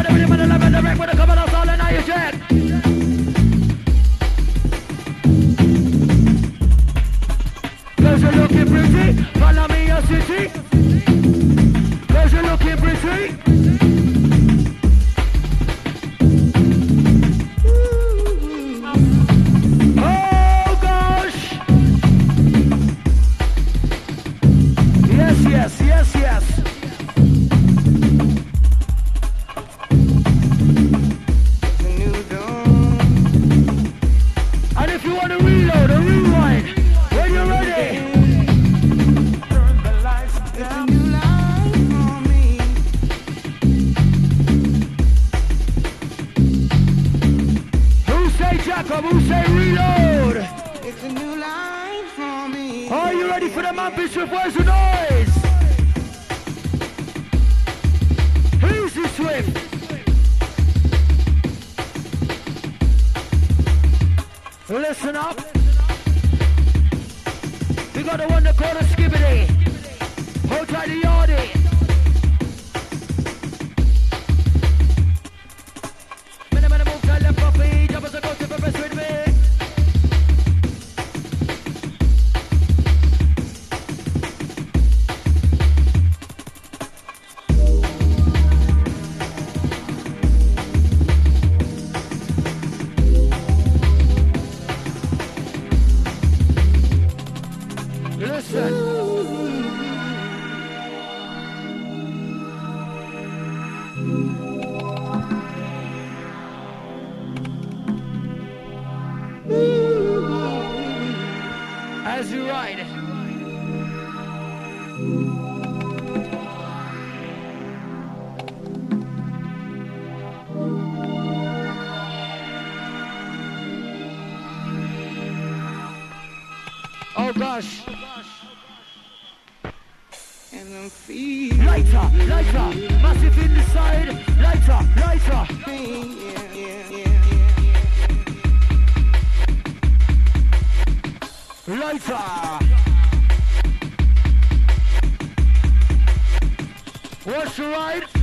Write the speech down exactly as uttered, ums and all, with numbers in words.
Listen up. We got the one that called a skibbity. Hold tight the yardie. Minute, minute, move tight left puppy. Jump as I go to the best with me. As you ride. Oh gosh. And I'm feeling lighter, lighter, massive in the side, lighter, lighter. yeah, yeah, yeah. Lighter. What's the ride?